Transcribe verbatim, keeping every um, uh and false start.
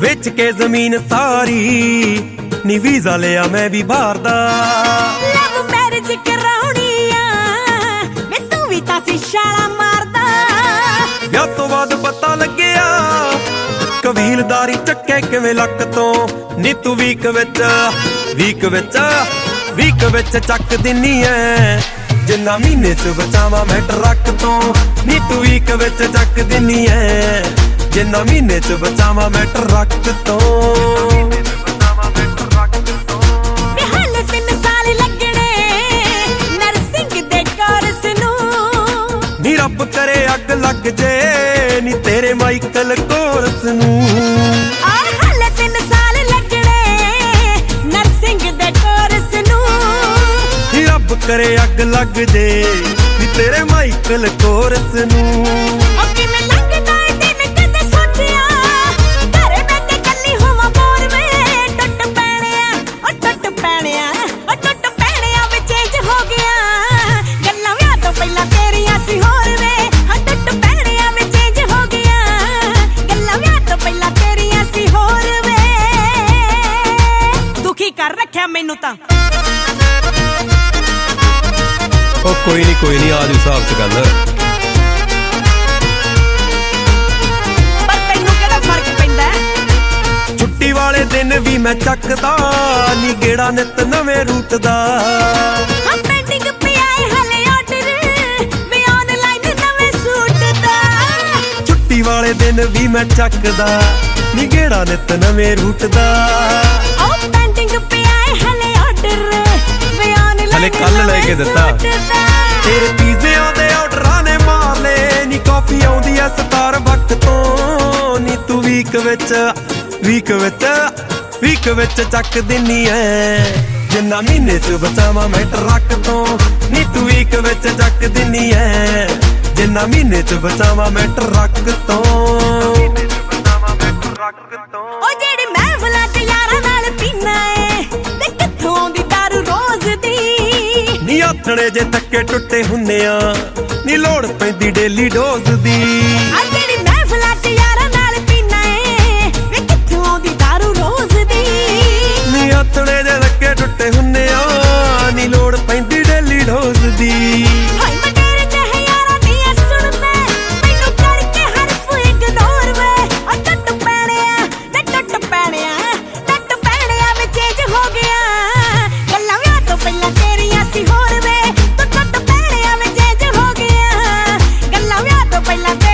बेच के जमीन सारी नी वीजा लिया मैं भी बाहर दा लव मैरिज कराउणी आ मैं तू भी तां सी छाला मारदा विआह तो बाद पता लग्या कबीलदारी चक्के किवें लक तो नी तू वीक विच वीक विच वीक विच चक दिन्नी ऐ जिन्ना महीने च बचावा मैं ट्रक तो नी तू वीक विच चक दिन्नी ऐ जिन्ना महीने च बचावा मैं ट्रक तो हाले तीन साल लगने नर्सिंग दे कोर्स नू नी रब करे अग लग जे नी तेरे माइकल कोर्स नू हाले तीन साल लगने नर्सिंग दे कोर्स नू नी रब करे अग लग जे नी तेरे माइकल कोर्स नू कर रखा मैनू तां ओ कोई नहीं कोई नहीं आज हिसाब च गल पर तैनू केड़ा फर्क पैंदा छुट्टी वाले दिन भी मैं चकदा नी गेड़ा नित नवें रूट दा हम पेंडिंग पे आए हले ऑर्डर वे ऑनलाइन नवें सूट दा छुट्टी वाले दिन भी मैं चकदा नी गेड़ा नित नवें रूट दा हले कल लेके दिता तेरे पीजे आंदे ऑर्डरां ने मार ले नी कॉफी आउंदी ऐ स्टारबक तो नी तू वीक विच वीक विच वीक विच चक दिन्नी ऐ जिन्ना महीने च बचावा मैं ट्रक तो नी तू वीक विच चक दिन्नी ऐ जिन्ना महीने च बचावा मैं ट्रक तो ओ जेड़ी महफिलां च यारां नाल पीना ऐ ते कित्थों आउंदी दारू रोज दी नी आथणे जे थक्के टुੱਟੇ ਹੁੰਨੇ ਆ नी लोड़ पैंदी डेली डोज दी आ जेड़ी महफिलां च यारां नाल पीना ऐ वे कित्थों आउंदी दारू रोज दी नी आथणे जे थक्के टुੱਟੇ ਹੁੰਨੇ आ नी लोड़ पैंदी डेली डोज दी हाय मैं तेरे ते है यारां दी सुणदा मैनू करके हरफ इग्नोर वे ओ टट पैणिया ते टट पैणिया टट पैणिया वे चेंज हो गया गल्लां विआह तो पहला तेरियां सी होर वे तू टट पैणिया वे चेंज हो गया गल्लां विआह तो पहला